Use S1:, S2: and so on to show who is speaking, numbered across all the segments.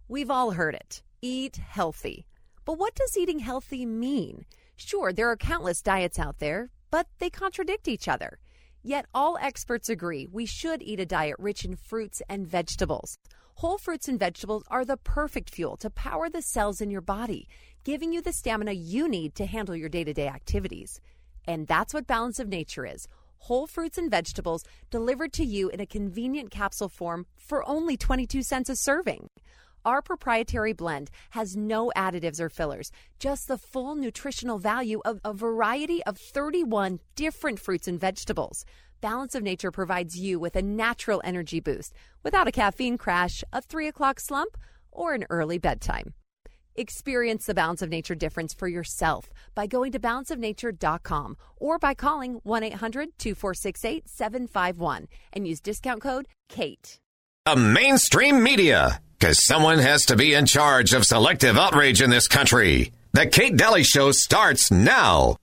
S1: We've all heard it. Eat healthy. But what does eating healthy mean? Sure, there are countless diets out there, but they contradict each other. Yet all experts agree we should eat a diet rich in fruits and vegetables. Whole fruits and vegetables are the perfect fuel to power the cells in your body, giving you the stamina you need to handle your day-to-day activities. And that's what Balance of Nature is. Whole fruits and vegetables delivered to you in a convenient capsule form for only 22 cents a serving. Our proprietary blend has no additives or fillers, just the full nutritional value of a variety of 31 different fruits and vegetables. Balance of Nature provides you with a natural energy boost without a caffeine crash, a 3 o'clock slump, or an early bedtime. Experience the Balance of Nature difference for yourself by going to balanceofnature.com or by calling 1-800-2468-751 and use discount code KATE.
S2: The mainstream media, because someone has to be in charge of selective outrage in this country. The Kate Daly Show starts now.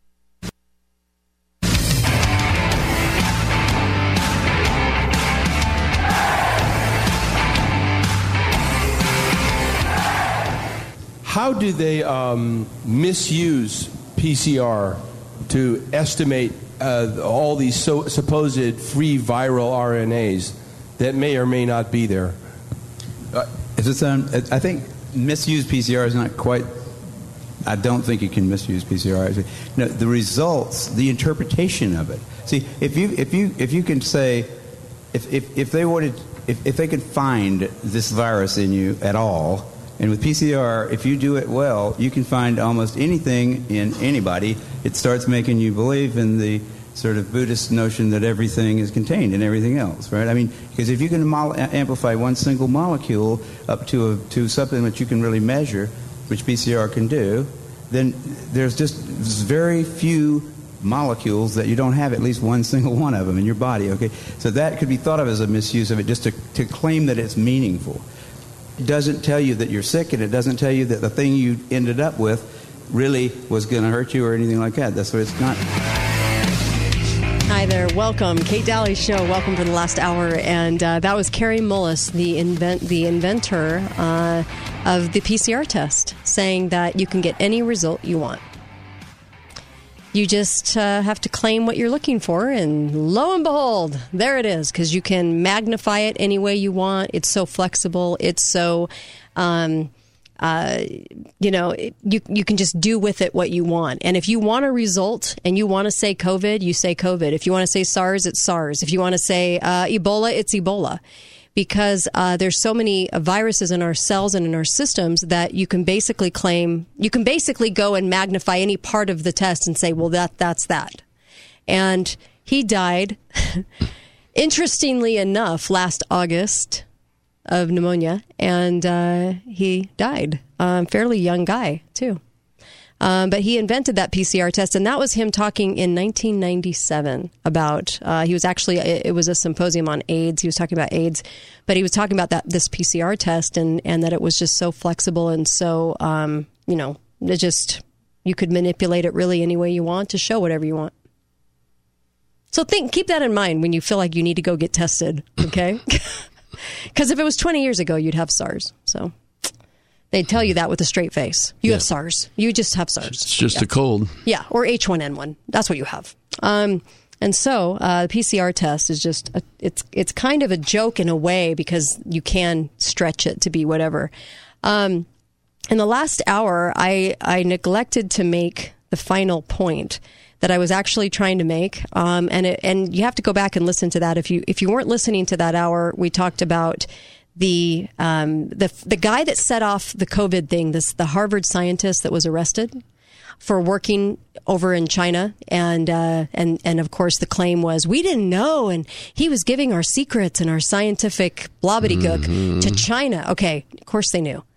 S3: How do they misuse PCR to estimate all these supposed free viral RNAs that may or may not be there?
S4: I think misuse PCR is not quite. I don't think you can misuse PCR. No, the results, the interpretation of it. See, if you can say, if they could find this virus in you at all, and with PCR, if you do it well, you can find almost anything in anybody. It starts making you believe in the sort of Buddhist notion that everything is contained in everything else, right? I mean, because if you can amplify one single molecule up to something that you can really measure, which PCR can do, then there's just very few molecules that you don't have at least one single one of them in your body, okay? So that could be thought of as a misuse of it, just to claim that it's meaningful. It doesn't tell you that you're sick, and it doesn't tell you that the thing you ended up with really was going to hurt you or anything like that. That's what it's not.
S5: Hi there. Welcome. Kate Daly Show. Welcome for the last hour. And that was Kary Mullis, the inventor of the PCR test, saying that you can get any result you want. You just have to claim what you're looking for, and lo and behold, there it is, because you can magnify it any way you want. It's so flexible. It's so... you can just do with it what you want. And if you want a result and you want to say COVID, you say COVID. If you want to say SARS, it's SARS. If you want to say Ebola, it's Ebola. Because there's so many viruses in our cells and in our systems that you can basically go and magnify any part of the test and say, well, that's that. And he died, interestingly enough, last August of pneumonia, and he died. Fairly young guy, too. But he invented that PCR test, and that was him talking in 1997 about, it was a symposium on AIDS. He was talking about AIDS, but he was talking about this PCR test and that it was just so flexible and so, you could manipulate it really any way you want to show whatever you want. So keep that in mind when you feel like you need to go get tested, okay? Because if it was 20 years ago, you'd have SARS. So they'd tell you that with a straight face. You have SARS. You just have SARS.
S6: It's just a cold.
S5: Yeah, or H1N1. That's what you have. And so the PCR test is just, it's kind of a joke in a way because you can stretch it to be whatever. In the last hour, I neglected to make the final point that I was actually trying to make, and you have to go back and listen to that. If you weren't listening to that hour, we talked about the guy that set off the COVID thing, the Harvard scientist that was arrested for working over in China, and of course the claim was we didn't know, and he was giving our secrets and our scientific blobbedygook to China. Okay, of course they knew,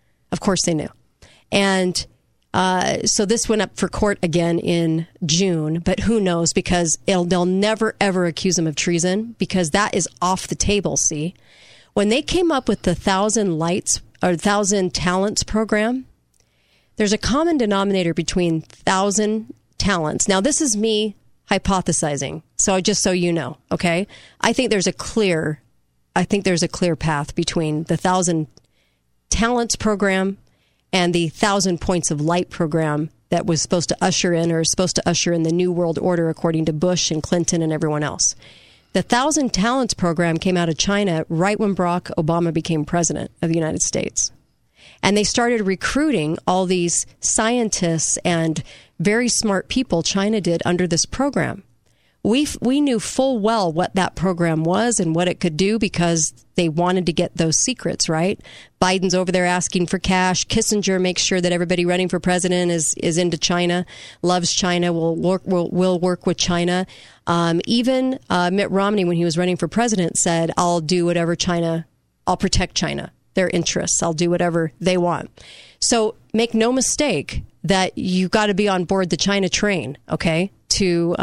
S5: and. So this went up for court again in June, but who knows, because they'll never, ever accuse him of treason because that is off the table, see? When they came up with the 1,000 Talents program, there's a common denominator between 1,000 talents. Now, this is me hypothesizing, so just so you know, okay? I think there's a clear path between the 1,000 Talents program and the 1,000 Points of Light program that was supposed to usher in the New World Order, according to Bush and Clinton and everyone else. The 1,000 Talents program came out of China right when Barack Obama became president of the United States. And they started recruiting all these scientists and very smart people, China did, under this program. We knew full well what that program was and what it could do because they wanted to get those secrets, right? Biden's over there asking for cash. Kissinger makes sure that everybody running for president is into China, loves China, will work with China. Even Mitt Romney, when he was running for president, said, I'll do whatever I'll protect China, their interests. I'll do whatever they want. So make no mistake that you've got to be on board the China train, okay? To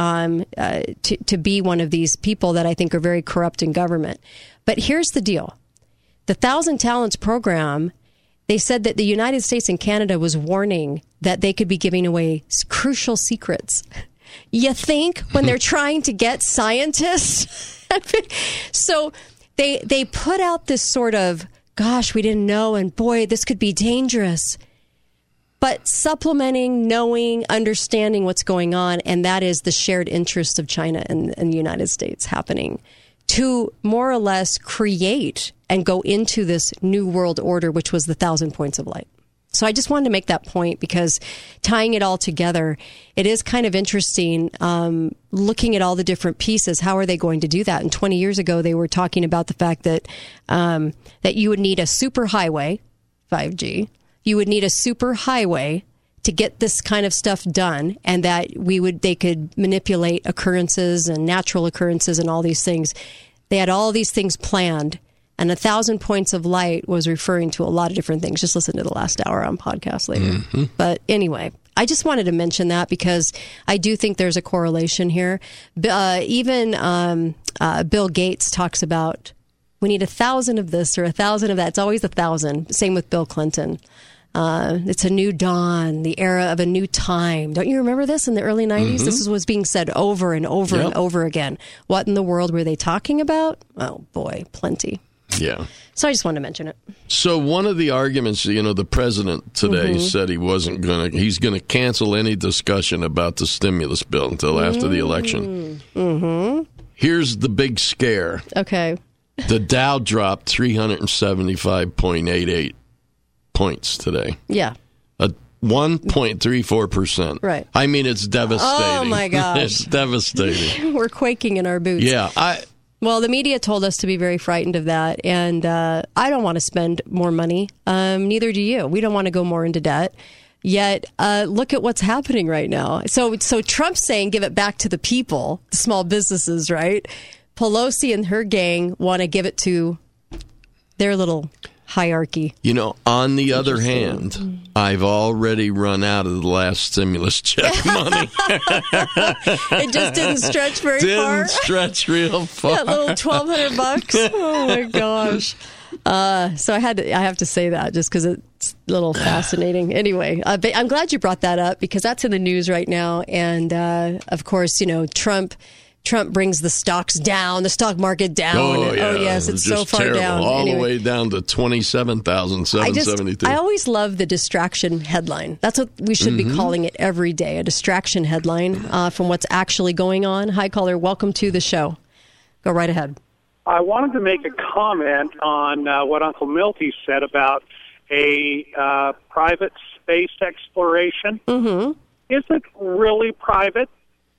S5: be one of these people that I think are very corrupt in government. But here's the deal. The 1,000 Talents program, they said that the United States and Canada was warning that they could be giving away crucial secrets. You think when they're trying to get scientists? So they put out this sort of, gosh, we didn't know, and boy, this could be dangerous. But supplementing, knowing, understanding what's going on, and that is the shared interest of China and the United States happening to more or less create and go into this new world order, which was the 1,000 Points of Light. So I just wanted to make that point because tying it all together, it is kind of interesting looking at all the different pieces. How are they going to do that? And 20 years ago, they were talking about the fact that that you would need a super highway, 5G. You would need a super highway to get this kind of stuff done, and that they could manipulate occurrences and natural occurrences and all these things. They had all these things planned, and 1,000 Points of Light was referring to a lot of different things. Just listen to the last hour on podcast later. Mm-hmm. But anyway, I just wanted to mention that because I do think there's a correlation here. Even Bill Gates talks about we need 1,000 of this or 1,000 of that. It's always 1,000. Same with Bill Clinton. It's a new dawn, the era of a new time. Don't you remember this in the early 90s? Mm-hmm. This was being said over and over and over again. What in the world were they talking about? Oh, boy, plenty.
S6: Yeah.
S5: So I just wanted to mention it.
S6: So one of the arguments, the president today said he's going to cancel any discussion about the stimulus bill until after the election. Mm-hmm. Here's the big scare.
S5: Okay.
S6: The Dow dropped 375.88 points today.
S5: Yeah.
S6: 1.34%.
S5: Right.
S6: I mean, it's devastating.
S5: Oh, my gosh.
S6: It's devastating.
S5: We're quaking in our boots.
S6: Yeah.
S5: Well, the media told us to be very frightened of that, and I don't want to spend more money. Neither do you. We don't want to go more into debt. Yet, look at what's happening right now. So Trump's saying give it back to the people, the small businesses, right? Pelosi and her gang want to give it to their little hierarchy.
S6: On the other hand, I've already run out of the last stimulus check money.
S5: It just didn't stretch far.
S6: Didn't stretch real far.
S5: That little $1,200. Oh my gosh. So I have to say that just because it's a little fascinating. Anyway, but I'm glad you brought that up because that's in the news right now. And of course, Trump brings the stocks down, the stock market down.
S6: Oh, yeah.
S5: Yes, it's so far
S6: terrible.
S5: down.
S6: All the way down to 27,772.
S5: I always love the distraction headline. That's what we should be calling it every day, a distraction headline from what's actually going on. Hi, caller. Welcome to the show. Go right ahead.
S7: I wanted to make a comment on what Uncle Milty said about a private space exploration. Mm-hmm. Is it really private?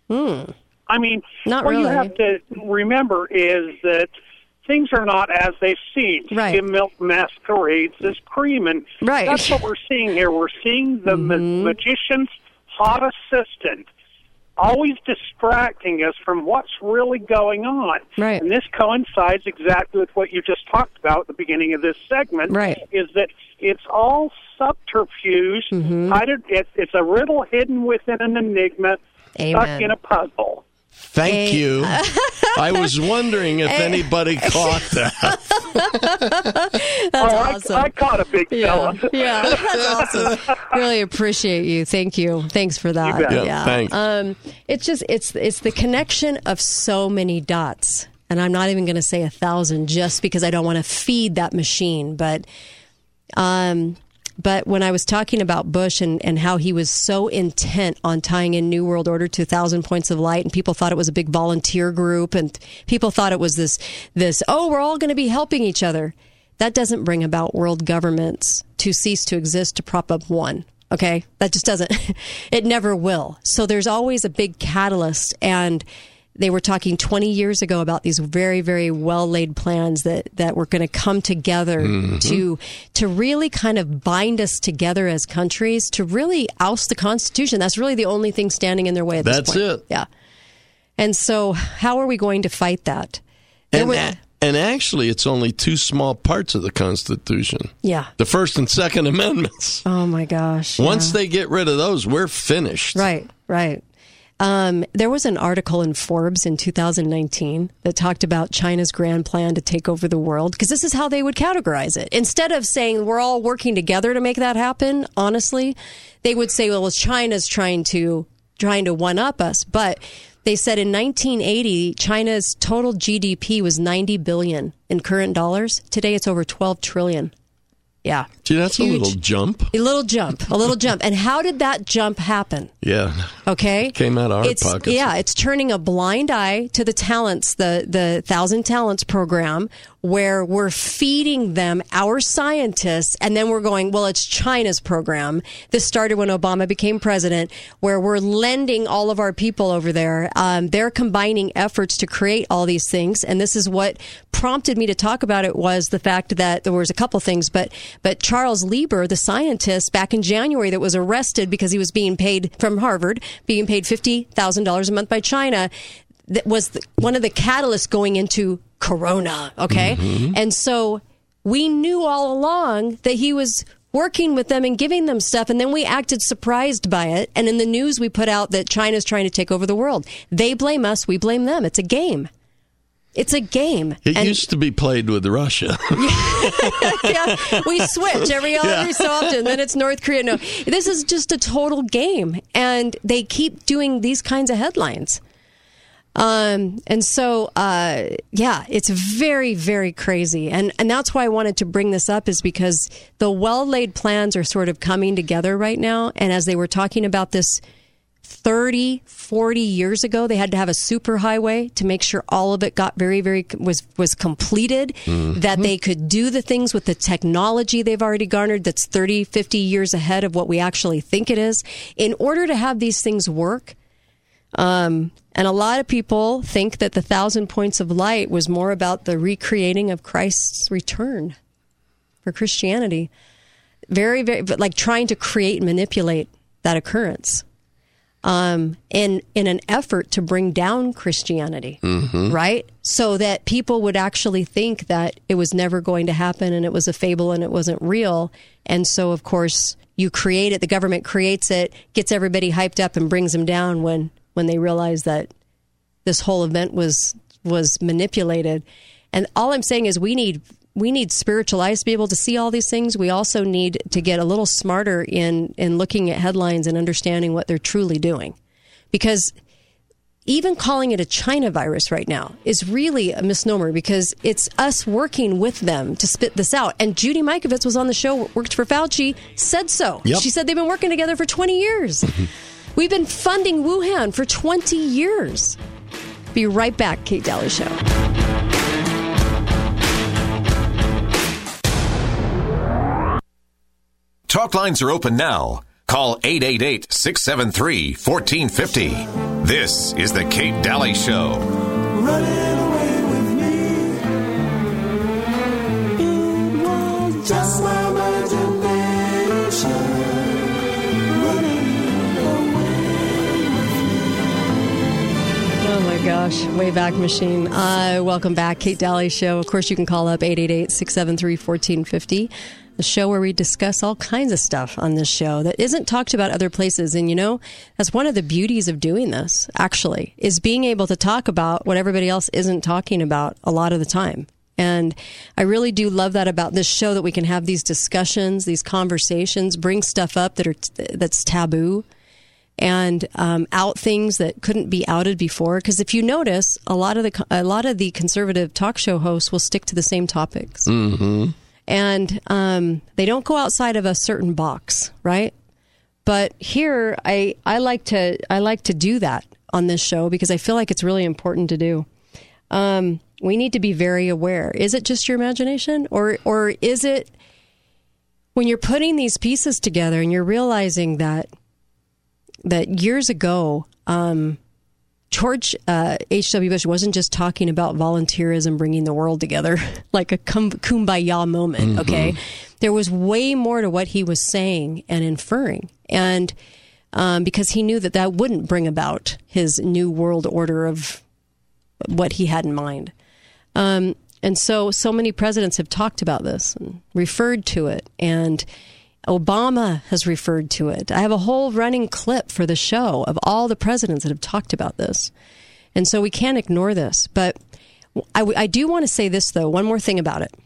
S7: I mean,
S5: not
S7: what
S5: really.
S7: You have to remember is that things are not as they seem.
S5: Right.
S7: Skim milk masquerades as cream. And
S5: right.
S7: That's what we're seeing here. We're seeing the magician's hot assistant always distracting us from what's really going on.
S5: Right.
S7: And this coincides exactly with what you just talked about at the beginning of this segment,
S5: right.
S7: Is that it's all subterfuge. It's a riddle hidden within an enigma, stuck in a puzzle.
S6: Thank you. I was wondering if anybody caught that.
S5: That's awesome.
S7: I caught a big fella.
S5: Yeah, that's awesome. Really appreciate you. Thank you. Thanks for that.
S7: You bet.
S6: Yeah, thanks.
S5: It's the connection of so many dots, and I'm not even going to say 1,000 just because I don't want to feed that machine, but But when I was talking about Bush and how he was so intent on tying in New World Order to 1,000 Points of Light, and people thought it was a big volunteer group, and people thought it was this we're all going to be helping each other. That doesn't bring about world governments to cease to exist to prop up one. Okay? That just doesn't. It never will. So there's always a big catalyst, and they were talking 20 years ago about these very, very well-laid plans that were going to come together to really kind of bind us together as countries, to really oust the Constitution. That's really the only thing standing in their way at this point.
S6: That's it.
S5: Yeah. And so how are we going to fight that?
S6: And actually, it's only two small parts of the Constitution.
S5: Yeah.
S6: The First and Second Amendments.
S5: Oh, my gosh.
S6: Once they get rid of those, we're finished.
S5: Right. There was an article in Forbes in 2019 that talked about China's grand plan to take over the world, because this is how they would categorize it. Instead of saying we're all working together to make that happen, honestly, they would say, well, China's trying to one-up us. But they said in 1980, China's total GDP was $90 billion in current dollars. Today, it's over $12 trillion. Yeah.
S6: Gee, that's
S5: huge.
S6: a little jump.
S5: A little jump. And how did that jump happen?
S6: Yeah.
S5: Okay.
S6: It came out of our pockets.
S5: Yeah, it's turning a blind eye to the talents, the 1,000 Talents program, where we're feeding them our scientists, and then we're going, well, it's China's program. This started when Obama became president, where we're lending all of our people over there. They're combining efforts to create all these things, and this is what prompted me to talk about it, was the fact that there was a couple things, but Charles Lieber, the scientist back in January that was arrested because he was being paid from Harvard, being paid $50,000 a month by China, that was one of the catalysts going into Corona, okay? Mm-hmm. And so we knew all along that he was working with them and giving them stuff, and then we acted surprised by it. And in the news, we put out that China's trying to take over the world. They blame us, we blame them. It's a game. It's a game.
S6: It used to be played with Russia.
S5: Yeah, we switch every so often. Then it's North Korea. No, this is just a total game, and they keep doing these kinds of headlines. And so, it's very, very crazy. And that's why I wanted to bring this up, is because the well-laid plans are sort of coming together right now. And as they were talking about this 30, 40 years ago, they had to have a superhighway to make sure all of it got was completed, that they could do the things with the technology they've already garnered that's 30, 50 years ahead of what we actually think it is, in order to have these things work. And a lot of people think that the 1,000 Points of Light was more about the recreating of Christ's return for Christianity. Very, very, but like trying to create and manipulate that occurrence. In an effort to bring down Christianity, right? So that people would actually think that it was never going to happen and it was a fable and it wasn't real. And so, of course, you create it, the government creates it, gets everybody hyped up and brings them down when they realize that this whole event was manipulated. And all I'm saying is we need spiritual eyes to be able to see all these things. We also need to get a little smarter in looking at headlines and understanding what they're truly doing. Because even calling it a China virus right now is really a misnomer, because it's us working with them to spit this out. And Judy Mikovits was on the show, worked for Fauci, said so. Yep. She said they've been working together for 20 years. We've been funding Wuhan for 20 years. Be right back, Kate Daly Show.
S2: Talk lines are open now. Call 888-673-1450. This is the Kate Daly Show.
S8: Running away with me. It was just my imagination. Running away with me.
S5: Oh my gosh, Wayback Machine. Welcome back, Kate Daly Show. Of course, you can call up 888-673-1450. The show where we discuss all kinds of stuff on this show that isn't talked about other places. And, you know, that's one of the beauties of doing this, actually, is being able to talk about what everybody else isn't talking about a lot of the time. And I really do love that about this show, that we can have these discussions, these conversations, bring stuff up that's taboo, and out things that couldn't be outed before. Because if you notice, a lot of the conservative talk show hosts will stick to the same topics. Mm-hmm. And they don't go outside of a certain box, right? But here, I like to do that on this show because I feel like it's really important to do. We need to be very aware. Is it just your imagination, or is it when you're putting these pieces together and you're realizing that years ago, George H.W. Bush wasn't just talking about volunteerism bringing the world together like a kumbaya moment, okay? There was way more to what he was saying and inferring. And because he knew that wouldn't bring about his new world order of what he had in mind. And so many presidents have talked about this and referred to it. And Obama has referred to it. I have a whole running clip for the show of all the presidents that have talked about this. And so we can't ignore this. But I do want to say this, though, one more thing about it.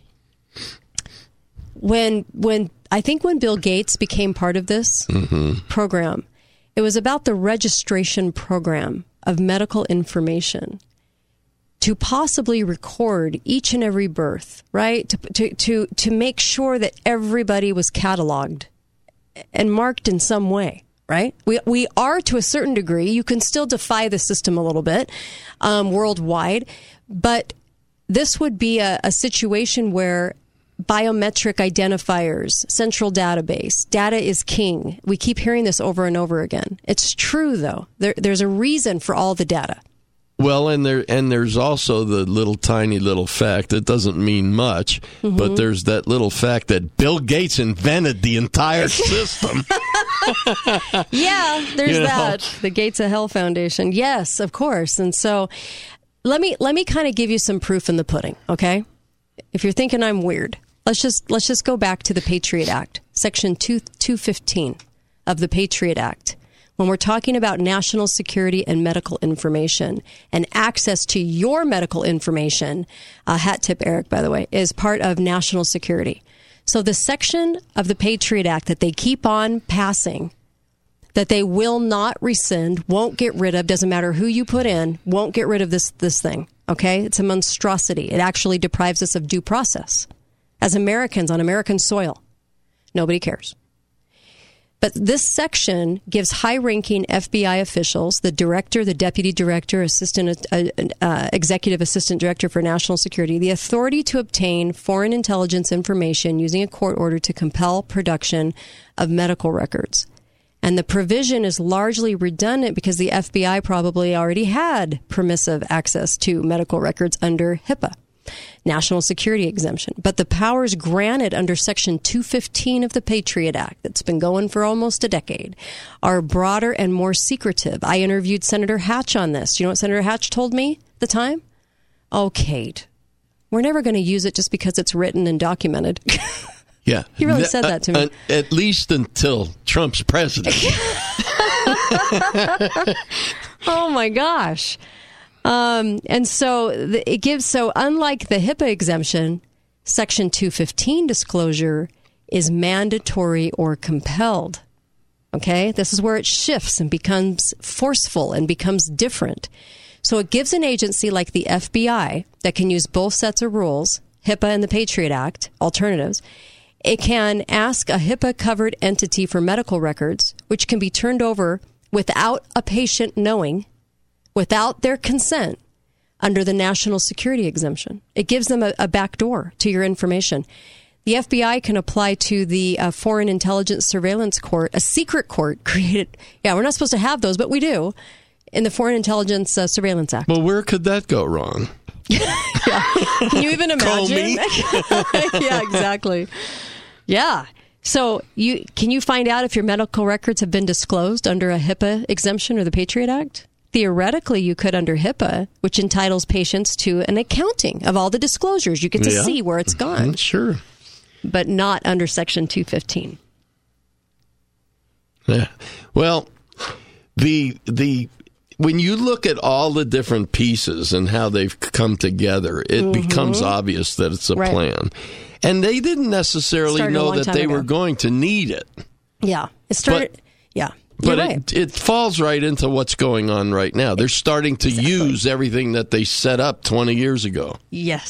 S5: When Bill Gates became part of this program, it was about the registration program of medical information to possibly record each and every birth, right? To make sure that everybody was cataloged and marked in some way, right? We are to a certain degree. You can still defy the system a little bit worldwide, but this would be a situation where biometric identifiers, central database, data is king. We keep hearing this over and over again. It's true, though. There's a reason for all the data.
S6: Well, and there's also the tiny little fact that doesn't mean much, but there's that little fact that Bill Gates invented the entire system.
S5: Yeah, there's that. The Gates of Hell Foundation. Yes, of course. And so let me kind of give you some proof in the pudding, okay? If you're thinking I'm weird, let's just go back to the Patriot Act, Section 215 of the Patriot Act. When we're talking about national security and medical information and access to your medical information, hat tip Eric, by the way, is part of national security. So the section of the Patriot Act that they keep on passing, that they will not rescind, won't get rid of, doesn't matter who you put in, won't get rid of this thing, okay? It's a monstrosity. It actually deprives us of due process. As Americans on American soil, nobody cares. But this section gives high-ranking FBI officials, the director, the deputy director, executive assistant director for national security, the authority to obtain foreign intelligence information using a court order to compel production of medical records. And the provision is largely redundant because the FBI probably already had permissive access to medical records under HIPAA. National security exemption. But the powers granted under Section 215 of the Patriot Act, that's been going for almost a decade, are broader and more secretive. I interviewed Senator Hatch on this. Do you know what Senator Hatch told me at the time? Oh, Kate, we're never going to use it just because it's written and documented.
S6: Yeah.
S5: He really said that to me.
S6: At least until Trump's president.
S5: Oh, my gosh. And so it gives, so unlike the HIPAA exemption, Section 215 disclosure is mandatory or compelled. Okay? This is where it shifts and becomes forceful and becomes different. So it gives an agency like the FBI that can use both sets of rules, HIPAA and the Patriot Act, alternatives. It can ask a HIPAA-covered entity for medical records, which can be turned over without a patient knowing, without their consent, under the national security exemption. It gives them a back door to your information. The FBI can apply to the Foreign Intelligence Surveillance Court, a secret court created. Yeah, we're not supposed to have those, but we do, in the Foreign Intelligence Surveillance Act.
S6: Well, where could that go wrong?
S5: Yeah. Can you even imagine? Yeah, exactly. Yeah. So can you find out if your medical records have been disclosed under a HIPAA exemption or the Patriot Act? Theoretically, you could under HIPAA, which entitles patients to an accounting of all the disclosures. You get to see where it's gone.
S6: Sure.
S5: But not under Section 215.
S6: Yeah. Well, when you look at all the different pieces and how they've come together, it becomes obvious that it's a plan. And they didn't necessarily know that they were going to need it.
S5: Yeah. It started...
S6: But it falls right into what's going on right now. They're starting to use everything that they set up 20 years ago.
S5: Yes.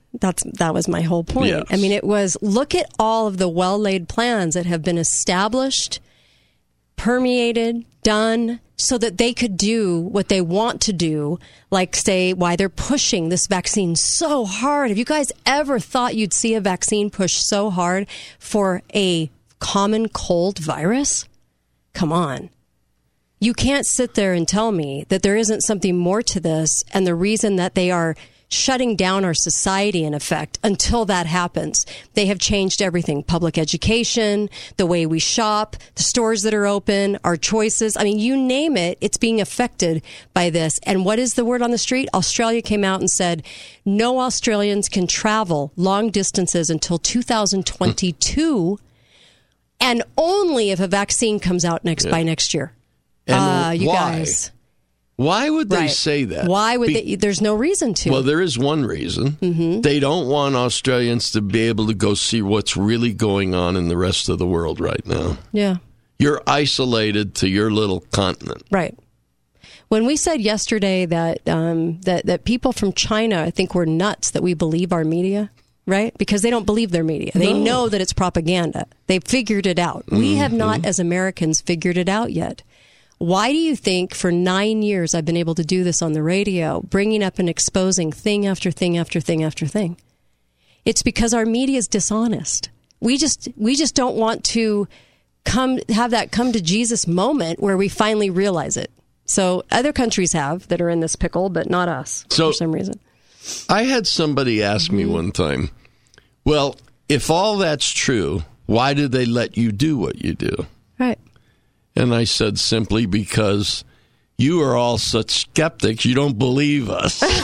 S5: That was my whole point.
S6: Yes.
S5: I mean, it was, look at all of the well-laid plans that have been established, permeated, done, so that they could do what they want to do, like say why they're pushing this vaccine so hard. Have you guys ever thought you'd see a vaccine pushed so hard for a common cold virus? Come on. You can't sit there and tell me that there isn't something more to this, and the reason that they are shutting down our society, in effect, until that happens. They have changed everything. Public education, the way we shop, the stores that are open, our choices. I mean, you name it, it's being affected by this. And what is the word on the street? Australia came out and said, no Australians can travel long distances until 2022, and only if a vaccine comes out by next year.
S6: And
S5: you
S6: why?
S5: guys.
S6: Why would they
S5: Right.
S6: say that?
S5: Why would they? There's no reason to.
S6: Well, there is one reason.
S5: Mm-hmm.
S6: They don't want Australians to be able to go see what's really going on in the rest of the world right now.
S5: Yeah.
S6: You're isolated to your little continent.
S5: Right. When we said yesterday that that people from China, I think, were nuts that we believe our media, right? Because they don't believe their media. They know that it's propaganda. They've figured it out. We have not, as Americans, figured it out yet. Why do you think for 9 years I've been able to do this on the radio, bringing up and exposing thing after thing after thing after thing? It's because our media is dishonest. We just don't want to have that come to Jesus moment where we finally realize it. So other countries have that are in this pickle, but not us for some reason.
S6: I had somebody ask me one time, well, if all that's true, why did they let you do what you do?
S5: Right.
S6: And I said, simply because you are all such skeptics, you don't believe us.
S5: That's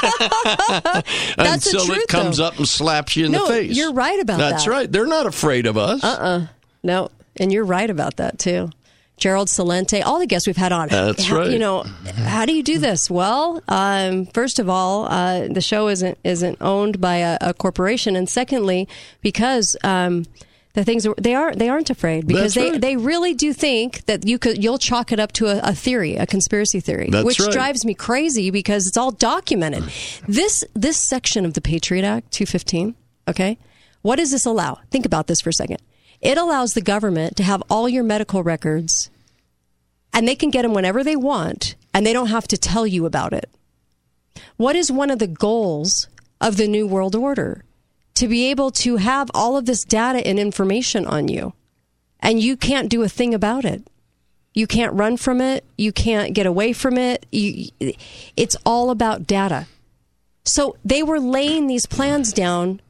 S6: Until
S5: the truth,
S6: it comes
S5: though.
S6: up and slaps you in the face.
S5: You're right about that.
S6: That's right. They're not afraid of us.
S5: No, and you're right about that, too. Gerald Celente, all the guests we've had on.
S6: That's right.
S5: You know, how do you do this? Well, first of all, the show isn't owned by a corporation, and secondly, because the things they aren't afraid, because
S6: That's right.
S5: they really do think that you'll chalk it up to a theory, a conspiracy theory,
S6: That's
S5: which
S6: right.
S5: drives me crazy because it's all documented. This section of the Patriot Act 215, okay, what does this allow? Think about this for a second. It allows the government to have all your medical records, and they can get them whenever they want, and they don't have to tell you about it. What is one of the goals of the New World Order? To be able to have all of this data and information on you, and you can't do a thing about it. You can't run from it. You can't get away from it. It's all about data. So they were laying these plans down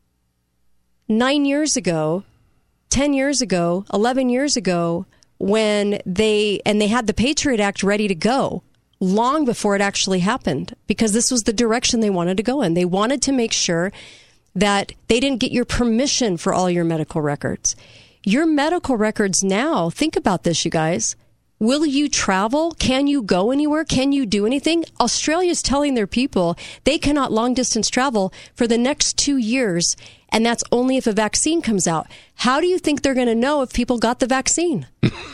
S5: 9 years ago, 10 years ago, 11 years ago, when they had the Patriot Act ready to go long before it actually happened, because this was the direction they wanted to go in. They wanted to make sure that they didn't get your permission for all your medical records. Your medical records now, think about this, you guys. Will you travel? Can you go anywhere? Can you do anything? Australia's telling their people they cannot long distance travel for the next 2 years, and that's only if a vaccine comes out. How do you think they're going to know if people got the vaccine?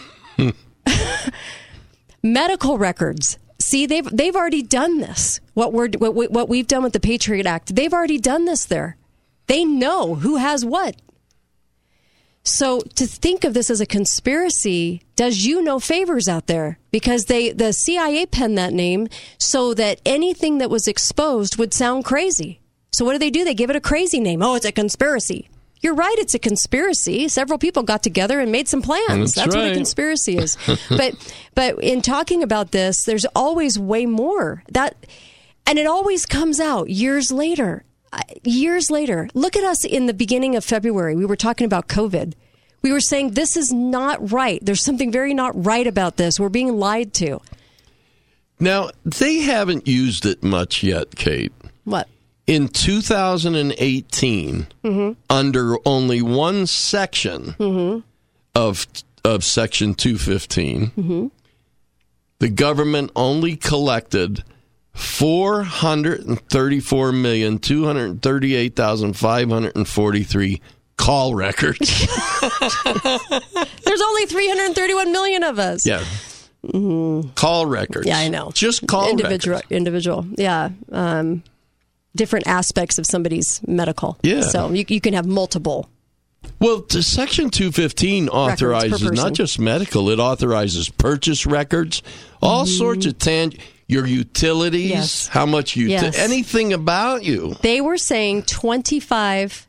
S5: Medical records. See, they've already done this. What we've done with the Patriot Act, they've already done this there. They know who has what. So to think of this as a conspiracy does you no favors out there, because the CIA penned that name so that anything that was exposed would sound crazy. So what do? They give it a crazy name. Oh, it's a conspiracy. You're right, it's a conspiracy. Several people got together and made some plans. That's what a conspiracy is. But in talking about this, there's always way more. And it always comes out years later. Years later. Look at us in the beginning of February. We were talking about COVID. We were saying this is not right. There's something very not right about this. We're being lied to.
S6: Now, they haven't used it much yet, Kate.
S5: What?
S6: In 2018, under only one section of Section 215, the government only collected 434,238,543 call records.
S5: There's only 331 million of us.
S6: Yeah. Call records.
S5: Yeah, I know.
S6: Just call records.
S5: Individual. Yeah. different aspects of somebody's medical.
S6: Yeah.
S5: So you can have multiple.
S6: Well, Section 215 authorizes
S5: person.
S6: not just medical, it authorizes purchase records, all sorts of your utilities,
S5: Yes.
S6: how much anything about you.
S5: They were saying 25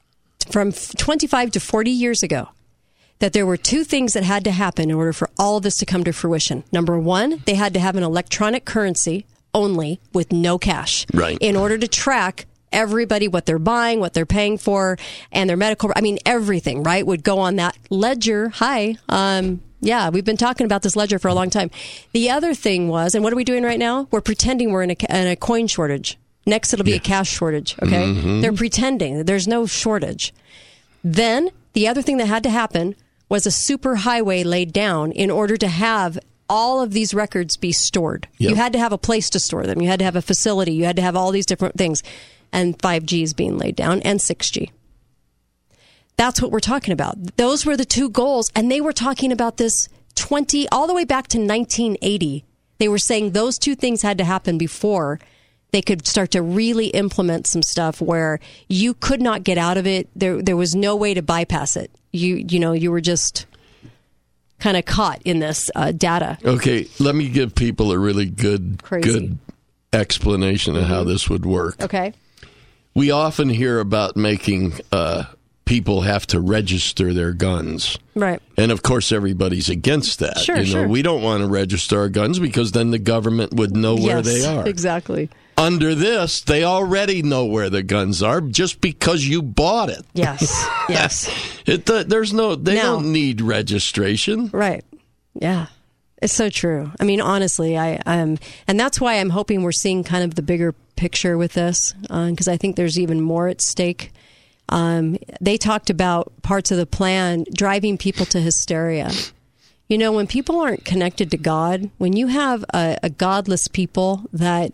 S5: to 40 years ago that there were two things that had to happen in order for all of this to come to fruition. Number one, they had to have an electronic currency only with no cash.
S6: Right.
S5: In order to track everybody, what they're buying, what they're paying for, and their medical, everything, right, would go on that ledger. Yeah, we've been talking about this ledger for a long time. The other thing was, and what are we doing right now? We're pretending we're in a coin shortage. Next, it'll be a cash shortage, okay?
S6: Mm-hmm.
S5: They're pretending that there's no shortage. Then, the other thing that had to happen was a super highway laid down in order to have all of these records be stored.
S6: Yep.
S5: You had to have a place to store them. You had to have a facility. You had to have all these different things. And 5G is being laid down, and 6G. That's what we're talking about. Those were the two goals, and they were talking about this all the way back to 1980. They were saying those two things had to happen before they could start to really implement some stuff where you could not get out of it. There was no way to bypass it. You were just kind of caught in this data.
S6: Okay, let me give people a really good explanation of how this would work.
S5: Okay.
S6: We often hear about making people have to register their guns.
S5: Right.
S6: And of course, everybody's against that.
S5: Sure.
S6: We don't want to register our guns because then the government would know where they are.
S5: Exactly.
S6: Under this, they already know where the guns are just because you bought it.
S5: Yes. Yes.
S6: They don't need registration.
S5: Right. Yeah. It's so true. Honestly, and that's why I'm hoping we're seeing kind of the bigger picture with this, because I think there's even more at stake. They talked about parts of the plan driving people to hysteria. When people aren't connected to God, when you have a godless people that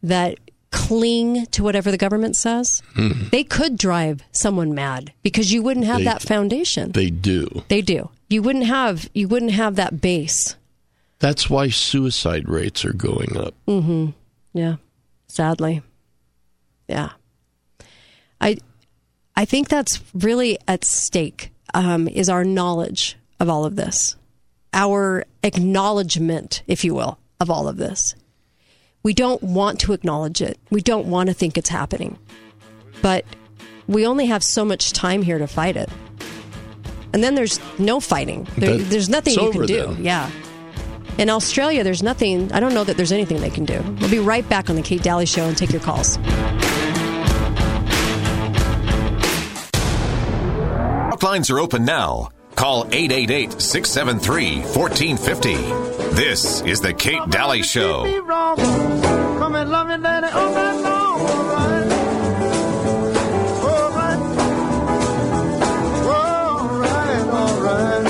S5: cling to whatever the government says, they could drive someone mad because you wouldn't have that foundation.
S6: They do.
S5: You wouldn't have that base.
S6: That's why suicide rates are going up.
S5: Mm-hmm. Yeah. Sadly. Yeah. I think that's really at stake, is our knowledge of all of this, our acknowledgement, if you will, of all of this. We don't want to acknowledge it. We don't want to think it's happening. But we only have so much time here to fight it. And then there's no fighting. There's nothing you can do.
S6: Then.
S5: Yeah. In Australia, there's nothing. I don't know that there's anything they can do. We'll be right back on the Kate Daly Show and take your calls.
S2: Lines are open now. Call 888-673-1450. This is the Kate Daly Show.
S8: Come and love me, daddy, all night long. All right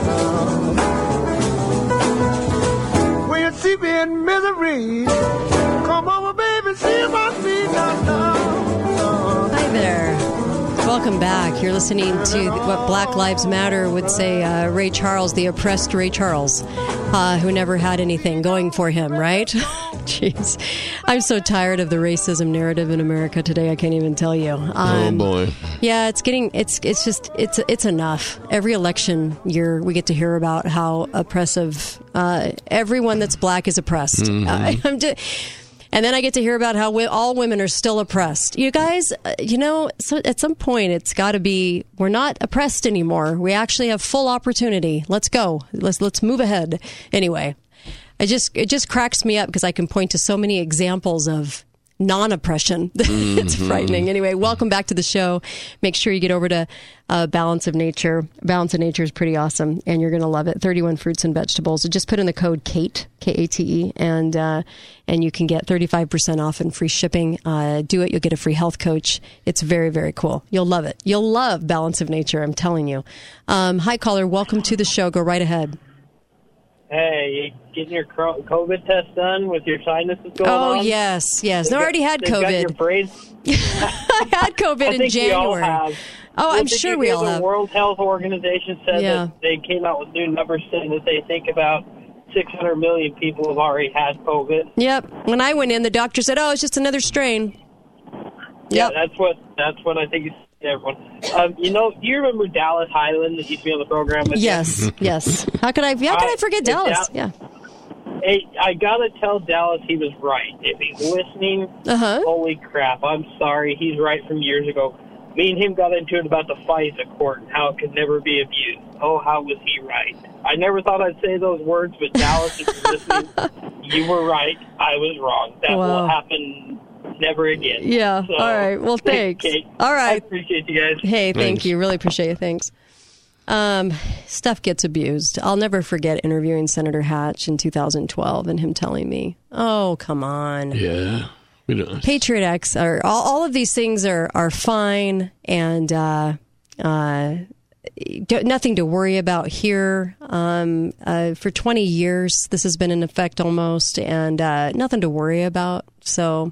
S8: now. When you see me in misery, come over, baby, see my feet now.
S5: Hi there. Welcome back. You're listening to what Black Lives Matter would say, Ray Charles, the oppressed Ray Charles, who never had anything going for him, right? Jeez. I'm so tired of the racism narrative in America today, I can't even tell you.
S6: Oh, boy.
S5: Yeah, it's enough. Every election year, we get to hear about how oppressive everyone that's black is oppressed.
S6: Mm-hmm.
S5: And then I get to hear about how all women are still oppressed. You guys, so at some point it's got to be, we're not oppressed anymore. We actually have full opportunity. Let's go. Let's move ahead. Anyway, it just cracks me up because I can point to so many examples of non-oppression. It's frightening. Anyway, welcome back to the show. Make sure you get over to Balance of Nature. Balance of Nature is pretty awesome, and you're going to love it. 31 fruits and vegetables. So just put in the code KATE, K-A-T-E, and you can get 35% off and free shipping. Do it. You'll get a free health coach. It's very, very cool. You'll love it. You'll love Balance of Nature, I'm telling you. Hi, caller. Welcome to the show. Go right ahead.
S9: Hey, you getting your COVID test done with your sinuses going on?
S5: Oh, yes. No, I already had COVID.
S9: Got your brain?
S5: I had COVID in January.
S9: We all have.
S5: Oh, I'm sure we all have.
S9: The World Health Organization said that they came out with new numbers saying that they think about 600 million people have already had COVID.
S5: Yep. When I went in, the doctor said, it's just another strain.
S9: Yeah, that's what I think is everyone. Do you remember Dallas Highland that used to be on the program with
S5: Yes,
S9: you?
S5: yes. How could I forget Dallas? Yeah.
S9: Hey, I gotta tell Dallas he was right. If he's listening, holy crap, I'm sorry. He's right from years ago. Me and him got into it about the FISA court and how it could never be abused. Oh, how was he right? I never thought I'd say those words, but Dallas, if you're listening, you were right. I was wrong. That will happen never again.
S5: Yeah.
S9: So,
S5: all right. Well, thanks.
S9: Kate.
S5: All right.
S9: I appreciate you guys.
S5: Hey, thank you. Really appreciate it. Thanks. Stuff gets abused. I'll never forget interviewing Senator Hatch in 2012 and him telling me, "Oh, come on."
S6: Yeah.
S5: Patriot Acts are all of these things are fine and nothing to worry about here. For 20 years, this has been in effect almost, and nothing to worry about. So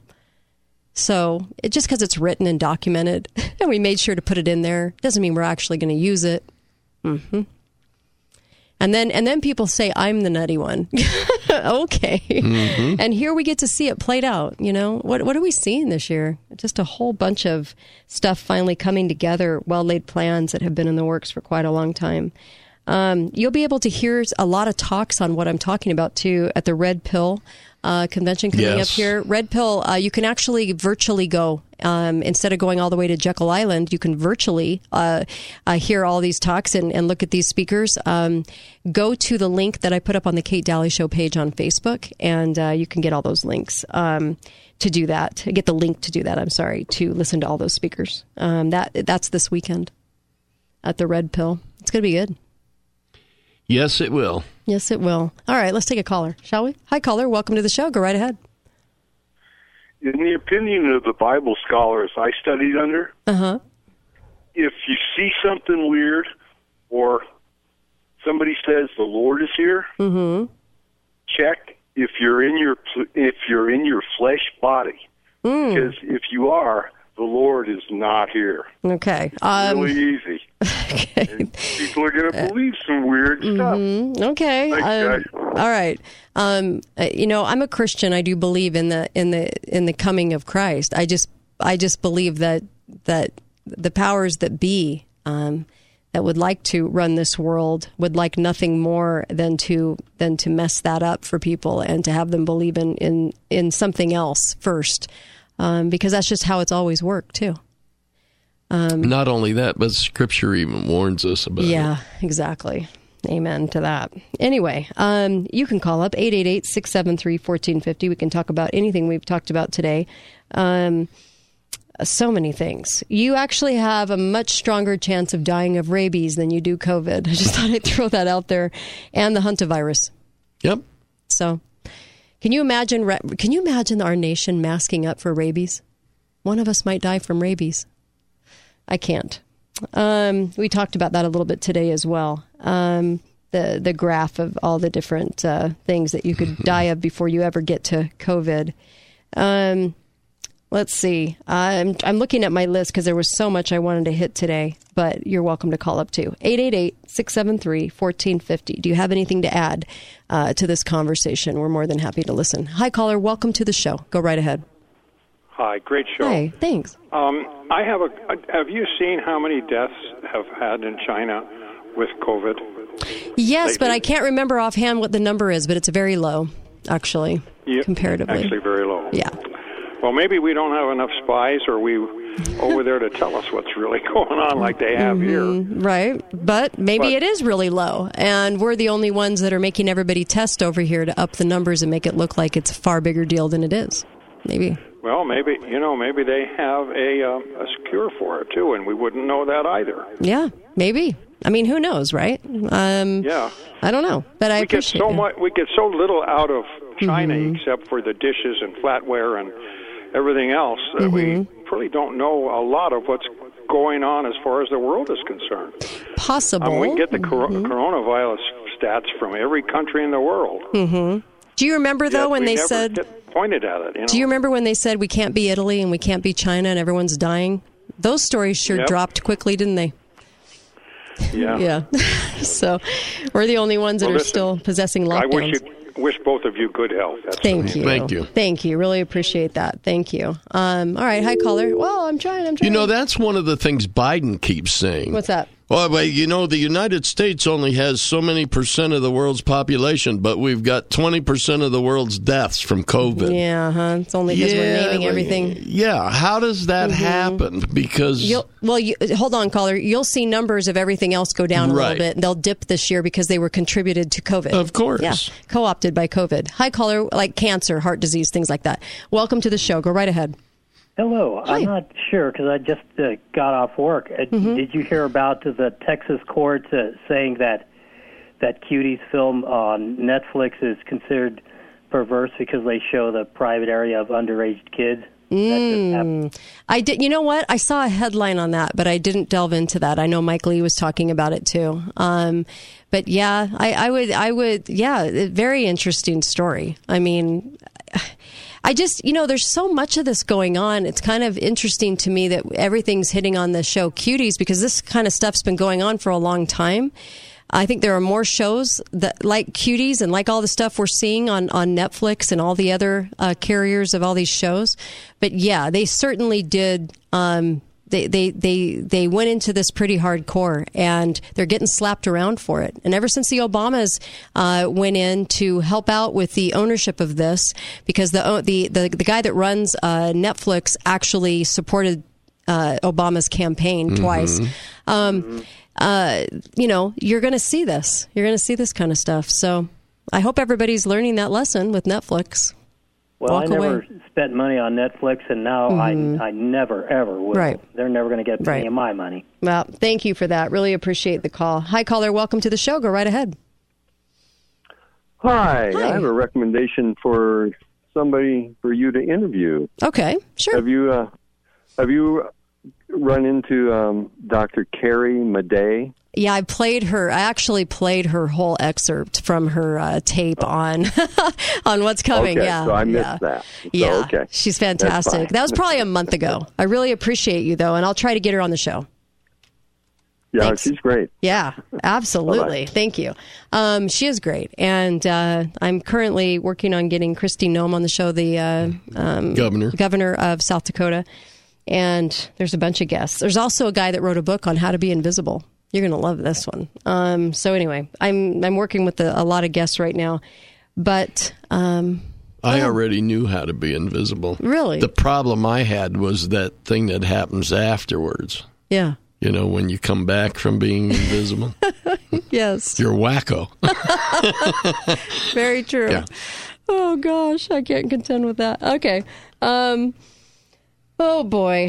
S5: just because it's written and documented, and we made sure to put it in there, doesn't mean we're actually going to use it. Mm-hmm. And then people say I'm the nutty one. Okay. Mm-hmm. And here we get to see it played out. What are we seeing this year? Just a whole bunch of stuff finally coming together, well-laid plans that have been in the works for quite a long time. You'll be able to hear a lot of talks on what I'm talking about too at the Red Pill convention coming up here. Red Pill, you can actually virtually go. Instead of going all the way to Jekyll Island, you can virtually hear all these talks and look at these speakers. Go to the link that I put up on the Kate Daly Show page on Facebook, and you can get all those links to do that. Get the link to do that, to listen to all those speakers. That's this weekend at the Red Pill. It's going to be good.
S6: Yes, it will.
S5: Yes, it will. All right, let's take a caller, shall we? Hi, caller. Welcome to the show. Go right ahead.
S10: In the opinion of the Bible scholars I studied under, if you see something weird or somebody says the Lord is here, check if you're in your flesh body. Because if you are, the Lord is not here.
S5: Okay.
S10: It's really easy. Okay. And people are going to believe some weird stuff.
S5: Okay.
S10: Thanks, guys.
S5: All right. I'm a Christian. I do believe in the coming of Christ. I just believe that the powers that be that would like to run this world would like nothing more than to mess that up for people and to have them believe in something else first. Because that's just how it's always worked, too.
S6: Not only that, but Scripture even warns us about it.
S5: Yeah, exactly. Amen to that. Anyway, you can call up 888-673-1450. We can talk about anything we've talked about today. So many things. You actually have a much stronger chance of dying of rabies than you do COVID. I just thought I'd throw that out there. And the hantavirus.
S6: Yep.
S5: So... Can you imagine our nation masking up for rabies? One of us might die from rabies. I can't. We talked about that a little bit today as well. The graph of all the different things that you could die of before you ever get to COVID. Let's see. I'm looking at my list because there was so much I wanted to hit today, but you're welcome to call up too. 888-673-1450. Do you have anything to add to this conversation? We're more than happy to listen. Hi, caller. Welcome to the show. Go right ahead.
S11: Hi. Great show.
S5: Hi. Thanks.
S11: Have you seen how many deaths have had in China with COVID?
S5: Yes, but I can't remember offhand what the number is, but it's very low, actually, comparatively.
S11: Actually very low.
S5: Yeah.
S11: Well, maybe we don't have enough spies, or we over there to tell us what's really going on like they have here.
S5: Right. But maybe it is really low, and we're the only ones that are making everybody test over here to up the numbers and make it look like it's a far bigger deal than it is. Maybe.
S11: Well, maybe they have a cure for it, too, and we wouldn't know that either.
S5: Yeah, maybe. I mean, who knows, right?
S11: Yeah.
S5: I don't know, but I appreciate it.
S11: We get so little out of China except for the dishes and flatware and everything else that we really don't know a lot of what's going on as far as the world is concerned.
S5: Possible.
S11: We can get the coronavirus stats from every country in the world.
S5: Do you remember, though, when they said...
S11: pointed at it.
S5: Do you remember when they said we can't be Italy and we can't be China and everyone's dying? Those stories sure dropped quickly, didn't they?
S11: Yeah.
S5: Yeah. So we're the only ones that are still possessing lockdowns.
S11: I wish wish both of you good health. That's
S5: Thank you.
S6: Thank you.
S5: Thank you. Really appreciate that. Thank you. All right. Hi, caller. Well, I'm trying.
S6: You know, that's one of the things Biden keeps saying.
S5: What's that?
S6: Well, but you know, the United States only has so many percent of the world's population, but we've got 20% of the world's deaths from COVID.
S5: Yeah, it's only because we're naming everything.
S6: Yeah, how does that happen? Because
S5: hold on, caller. You'll see numbers of everything else go down a little bit. They'll dip this year because they were contributed to COVID.
S6: Of course.
S5: Yeah, co-opted by COVID. Hi, caller, like cancer, heart disease, things like that. Welcome to the show. Go right ahead.
S12: Hello.
S5: Hi.
S12: I'm not sure because I just got off work. Did you hear about the Texas court saying that Cuties film on Netflix is considered perverse because they show the private area of underage kids?
S5: I did. You know what? I saw a headline on that, but I didn't delve into that. I know Mike Lee was talking about it too. But yeah, I would. Yeah, very interesting story. I mean, I just, there's so much of this going on. It's kind of interesting to me that everything's hitting on the show Cuties because this kind of stuff's been going on for a long time. I think there are more shows that like Cuties and like all the stuff we're seeing on Netflix and all the other carriers of all these shows. But yeah, they certainly did. They went into this pretty hardcore, and they're getting slapped around for it. And ever since the Obamas went in to help out with the ownership of this, because the guy that runs Netflix actually supported Obama's campaign twice. You're going to see this. You're going to see this kind of stuff. So I hope everybody's learning that lesson with Netflix.
S12: Well, I never spent money on Netflix, and now I never, ever will.
S5: Right.
S12: They're never going to get any of my money.
S5: Well, thank you for that. Really appreciate the call. Hi, caller. Welcome to the show. Go right ahead.
S13: Hi. I have a recommendation for somebody for you to interview.
S5: Okay, sure.
S13: Have you run into Dr. Carrie Madej?
S5: Yeah, I actually played her whole excerpt from her tape on What's Coming.
S13: Okay,
S5: yeah,
S13: so I missed that. So,
S5: yeah,
S13: okay.
S5: She's fantastic. That was probably a month ago. I really appreciate you, though, and I'll try to get her on the show.
S13: Yeah,
S5: Thanks.
S13: She's great.
S5: Yeah, absolutely.
S13: Bye-bye.
S5: Thank you. She is great. And I'm currently working on getting Kristi Noem on the show, the governor of South Dakota. And there's a bunch of guests. There's also a guy that wrote a book on how to be invisible. You're going to love this one. So anyway, I'm working with a lot of guests right now. But I
S6: already knew how to be invisible.
S5: Really?
S6: The problem I had was that thing that happens afterwards.
S5: Yeah.
S6: When you come back from being invisible.
S5: Yes.
S6: You're wacko.
S5: Very true.
S6: Yeah.
S5: Oh, gosh. I can't contend with that. Okay. Oh, boy.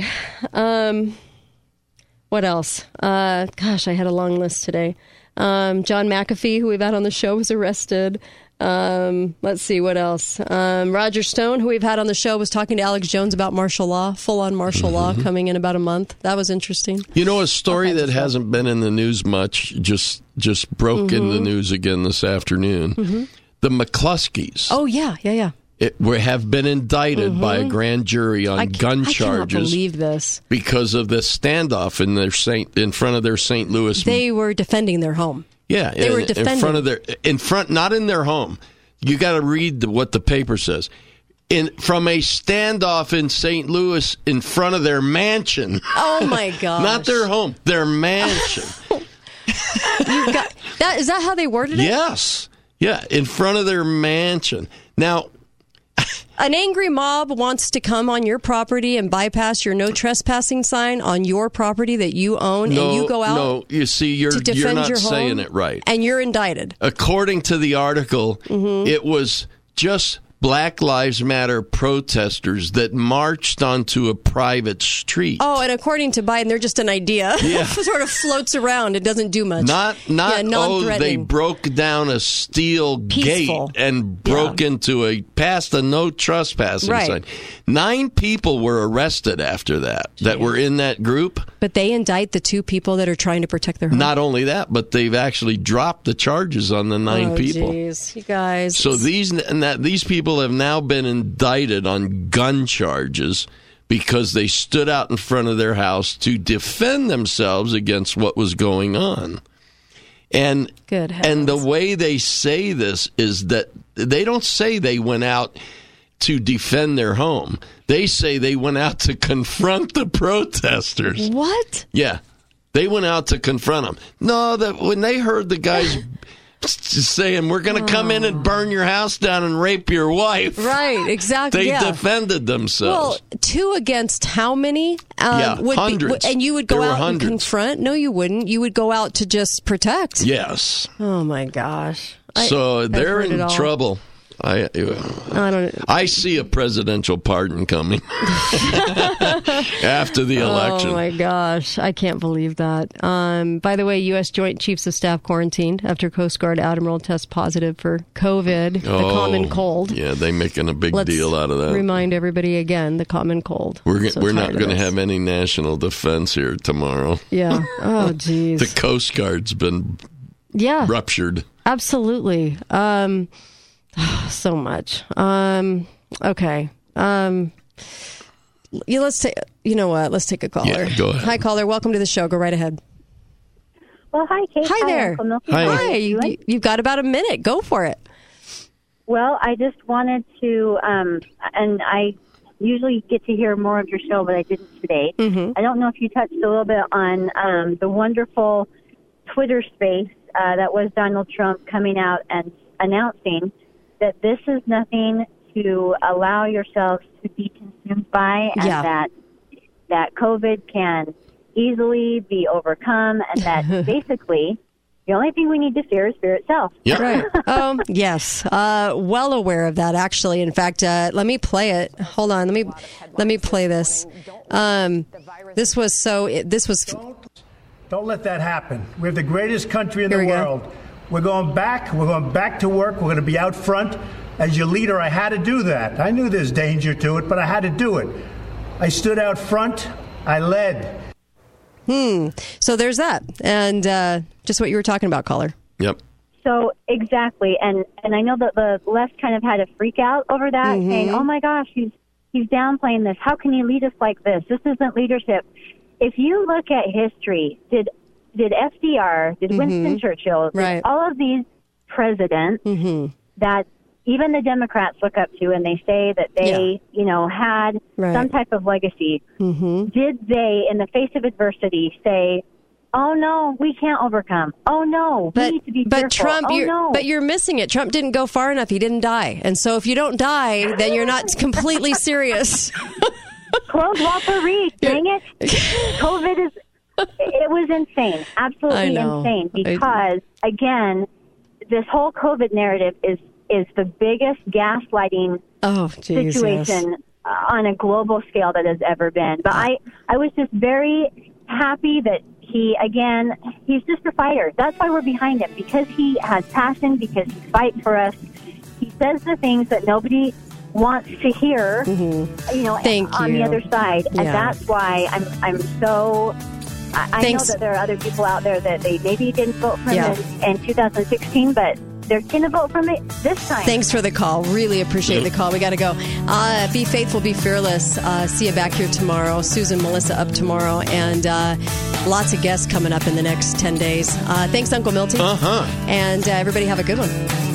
S5: What else? Gosh, I had a long list today. John McAfee, who we've had on the show, was arrested. Let's see, what else? Roger Stone, who we've had on the show, was talking to Alex Jones about martial law, full-on martial law, coming in about a month. That was interesting.
S6: A story that hasn't been in the news much, just broke in the news again this afternoon. The McCluskeys.
S5: Oh, yeah.
S6: Have been indicted by a grand jury on gun charges. I cannot
S5: believe this.
S6: Because of the standoff in front of their St. Louis.
S5: They were defending their home.
S6: Yeah,
S5: they were defending
S6: not in their home. You got to read what the paper says. From a standoff in St. Louis in front of their mansion.
S5: Oh my gosh!
S6: Not their home, their mansion.
S5: Is that how they worded it?
S6: Yes. Yeah, in front of their mansion. Now,
S5: an angry mob wants to come on your property and bypass your no trespassing sign on your property that you own, and you go out.
S6: No, you see, you're not saying it right.
S5: And you're indicted.
S6: According to the article, it was just Black Lives Matter protesters that marched onto a private street.
S5: Oh, and according to Biden, they're just an idea.
S6: Yeah.
S5: It sort of floats around. It doesn't do much.
S6: They broke down a steel gate and broke past a no trespassing sign. 9 people were arrested after that were in that group.
S5: But they indict the 2 people that are trying to protect their home.
S6: Not only that, but they've actually dropped the charges on the 9 people.
S5: Jeez, you guys.
S6: So these people have now been indicted on gun charges because they stood out in front of their house to defend themselves against what was going on. And
S5: Good
S6: and the way they say this is that they don't say they went out to defend their home. They say they went out to confront the protesters.
S5: What?
S6: Yeah. They went out to confront them. No, when they heard the guys saying, we're going to come in and burn your house down and rape your wife.
S5: Right, exactly.
S6: They defended themselves.
S5: Well, 2 against how many?
S6: Hundreds.
S5: And you would go
S6: There were
S5: out
S6: hundreds.
S5: and confront? No, you wouldn't. You would go out to just protect.
S6: Yes.
S5: Oh, my gosh.
S6: So they're
S5: heard it
S6: in
S5: all.
S6: trouble. I see a presidential pardon coming after the election.
S5: Oh, my gosh. I can't believe that. By the way, U.S. Joint Chiefs of Staff quarantined after Coast Guard Admiral tests positive for COVID, the common cold.
S6: Yeah, they're making a big deal out of that.
S5: Remind everybody again, the common cold.
S6: We're not going to have any national defense here tomorrow.
S5: Yeah. Oh, geez.
S6: The Coast Guard's been ruptured.
S5: Absolutely. So much. Okay. Let's take. You know what? Let's take a caller.
S6: Yeah, go ahead.
S5: Hi, caller. Welcome to the show. Go right ahead.
S14: Well, hi, Kate.
S5: Hi there.
S14: Uncle Milty.
S5: Hi. You've got about a minute. Go for it.
S14: Well, I just wanted to, and I usually get to hear more of your show, but I didn't today.
S5: Mm-hmm.
S14: I don't know if you touched a little bit on the wonderful Twitter space that was Donald Trump coming out and announcing that this is nothing to allow yourselves to be consumed by, and that COVID can easily be overcome, and that basically the only thing we need to fear is fear itself.
S6: Yep.
S5: Right. Yes. Well aware of that, actually. In fact, let me play it. Hold on. Let me play this. This was.
S15: Don't let that happen. We have the greatest country in the world. We're going back to work. We're going to be out front. As your leader, I had to do that. I knew there's danger to it, but I had to do it. I stood out front. I led.
S5: So there's that. And just what you were talking about, caller.
S6: Yep.
S14: So exactly. And I know that the left kind of had a freak out over that, saying, oh my gosh, he's downplaying this. How can he lead us like this? This isn't leadership. If you look at history, did FDR, did Winston Churchill, did all of these presidents that even the Democrats look up to and they say that they, had some type of legacy, did they, in the face of adversity, say, oh no, we can't overcome. Oh no, we need to be fearful.
S5: Trump, you're missing it. Trump didn't go far enough. He didn't die. And so if you don't die, then you're not completely serious.
S14: Close Walter Reed, dang it. COVID it was insane, absolutely insane, because, again, this whole COVID narrative is the biggest gaslighting situation on a global scale that has ever been. But I was just very happy that he's just a fighter. That's why we're behind him, because he has passion, because he fights for us. He says the things that nobody wants to hear, on the other side. And that's why I'm so... I know that there are other people out there that they maybe didn't vote for him in 2016, but they're going to vote for him this time.
S5: Thanks for the call. Really appreciate the call. We got to go. Be faithful, be fearless. See you back here tomorrow. Susan, Melissa up tomorrow. And lots of guests coming up in the next 10 days. Thanks, Uncle Milty. And everybody have a good one.